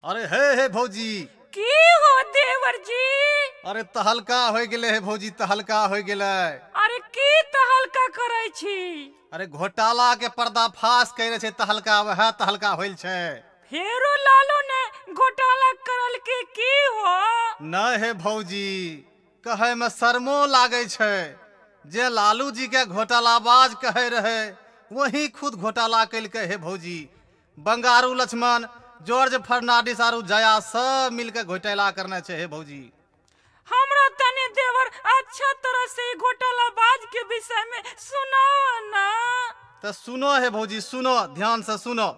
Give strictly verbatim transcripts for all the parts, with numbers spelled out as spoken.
अरे हे हे भौजी की हो देवर जी? अरे तहलका हो गेले हे भौजी, तहलका हो गेले। अरे की तहलका करे छी? अरे घोटाला के पर्दाफाश करे छे तहलका, वह तहलका होइल छे। फेरो लालू ने घोटाला करल के की हो? न हे भौजी, कहे में शर्मो लागे छे। जे लालू जी के घोटालाबाज कहे रहे वही खुद घोटाला कैल के हे भौजी। बंगारू लक्ष्मण, जॉर्ज फर्नांडिस आरु जया सब मिलके घोटाला करने छे हे भौजी। हमरा तने देवर अच्छा तरह से घोटालाबाज के विषय में सुनाओ ना। तो सुनो हे भौजी, सुनो ध्यान से सुनो।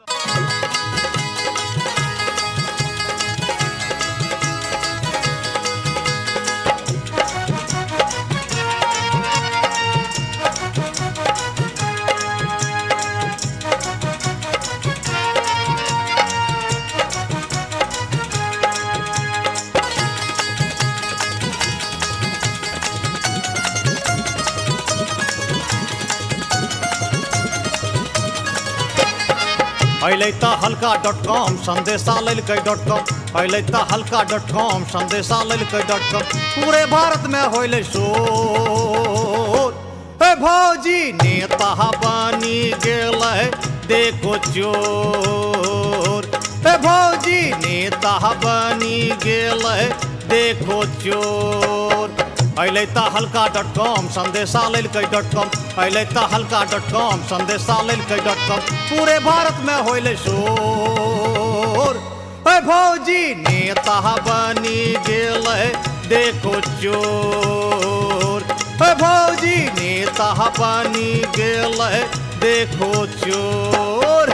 पहले तो हल्का डॉट कॉम संदेशा ललकै डॉट कॉम पहले तो हल्का डॉट कॉम संदेशा ललकै डॉट कॉम पूरे भारत में होइले शोर। हे भौजी नेता बनी गेलै देखो चोर। हे भौजी नेता बनी गेलै देखो चोर। पहले तो हल्का डॉट कॉम संदेशा ललकै डॉट कॉम पहले तो हल्का डॉट कॉम संदेशा ललकै डॉट कॉम पूरे भारत में होइले शोर। हे भौजी नेता बनी गेलै देखो चोर। हे भौजी नेता बनी गेलै देखो चोर।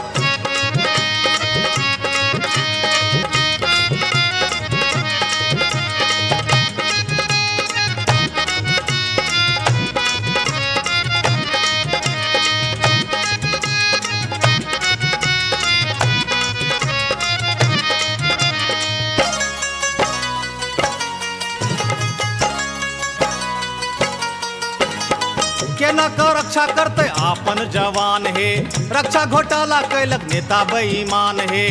केना का रक्षा करते आपन जवान हे, रक्षा घोटाला कैलक नेता बेईमान हे।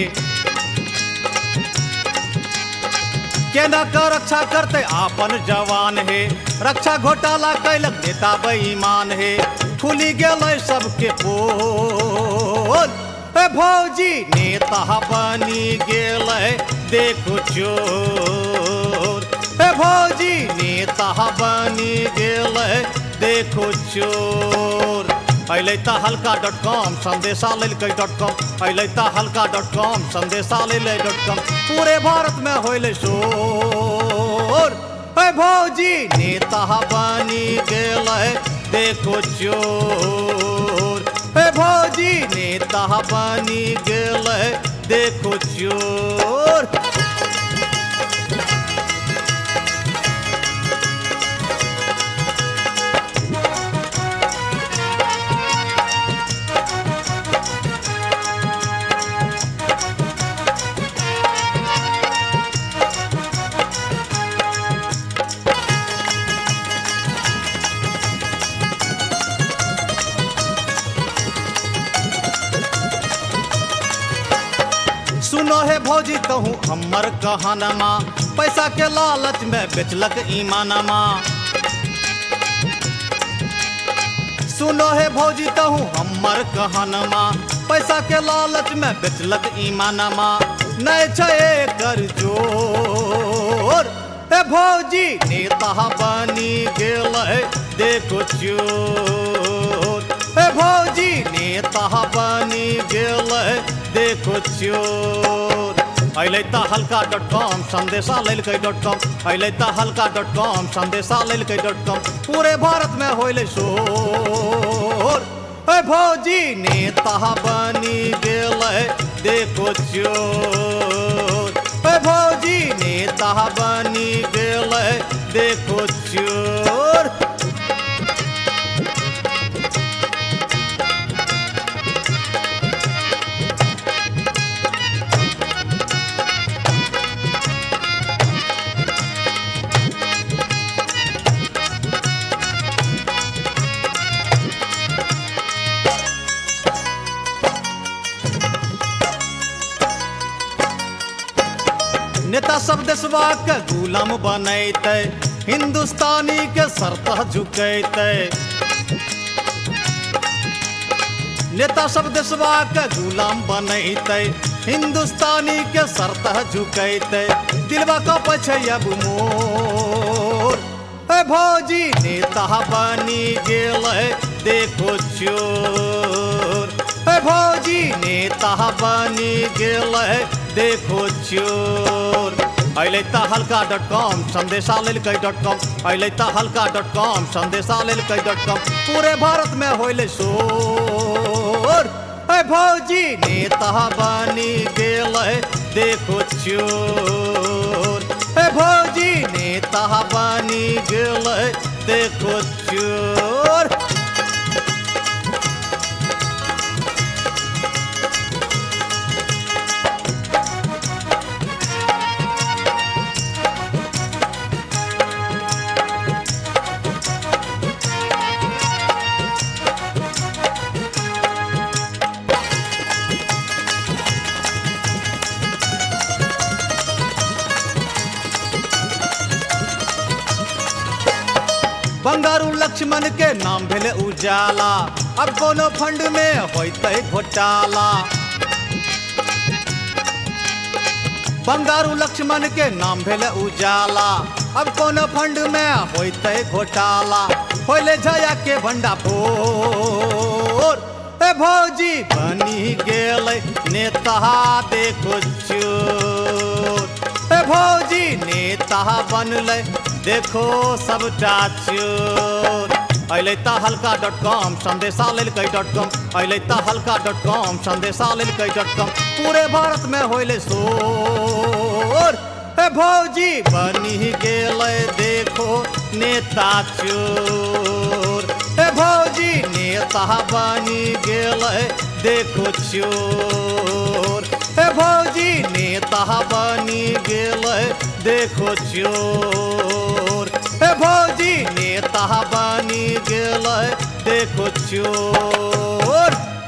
केना का रक्षा करते आपन जवान हे, रक्षा घोटाला कैलक नेता बेईमान हे। खुली गेलै सबके पोल। हे भौजी नेता बनी गेलै देखो चोर। हे भौजी नेता बनी गेलै देखो चोर। पहले तो हल्का डॉट कॉम संदेशा ललकै डॉट कॉम पहले तो हल्का डॉट कॉम संदेशा ललै डॉट कॉम पूरे भारत में होइले शोर। हे भौजी नेता बनी गेलै देखो चोर। हे भौजी नेता बनी गेलै देखो चोर। सुनो हे भौजी कहूँ हमर कहानमा, पैसा के लालच में बेचलक ईमानमा। सुनो हे भौजी कहूँ हमर कहानमा, पैसा के लालच में बेचलक ईमानमा। नहीं छै एकर जोर। हे भौजी नेता बनी गेलै देखो चोर। हे भौजी नेता बनी गेलै देखो चोर। पहले तो हल्का डॉट कॉम संदेशा ललकै डॉट कॉम पहले तो हल्का डॉट कॉम संदेशा ललकै डॉट कॉम पूरे भारत में होइले शोर। हे भौजी नेता बनी गेलै देखो चोर। हे भौजी नेता बनी गेलै देखो चोर। नेता सब देशवा के गुलाम बनैते हिंदुस्तानी के सरतह झुकैते नेता सब देशवा के गुलाम बनैते हिंदुस्तानी के सरतह झुकैते दिलवा का पछे अब मोर ए भौजी नेता बनी गेल देखो चोर ए भौजी नेता बनी गेल देखो चोर अइले त हल्का डॉट कॉम संदेशा लेलकै डॉट कॉम अइले त हल्का डॉट कॉम संदेशा लेलकै डॉट कॉम पूरे भारत में होइले शोर ए भौजी नेता बनी गेल देखो चोर ए भौजी नेता बनी गेल देखो चोर बंगारू लक्ष्मण के नाम भेले उजाला अब कोनो फंड में होइते घोटाला बंगारू लक्ष्मण के नाम भेले उजाला अब कोनो फंड में होइते घोटाला होइले जया के भंडा फोर ए भौजी बनी गेल नेता देखो चोर ए भौजी नेता बनले देखो सबटा चोर अइले त हल्का डॉट कॉम संदेशा लेलकै डॉट कॉम अइले त हल्का डॉट कॉम संदेशा लेलकै डॉट कॉम पूरे भारत में होइले शोर ए भौजी बनी गेल देखो नेता चोर ए भौजी नेता बनी गेल देखो चोर ए भौजी नेता बनी गेल देखो चोर ए भौजी नेता बनी गेल देखो चोर।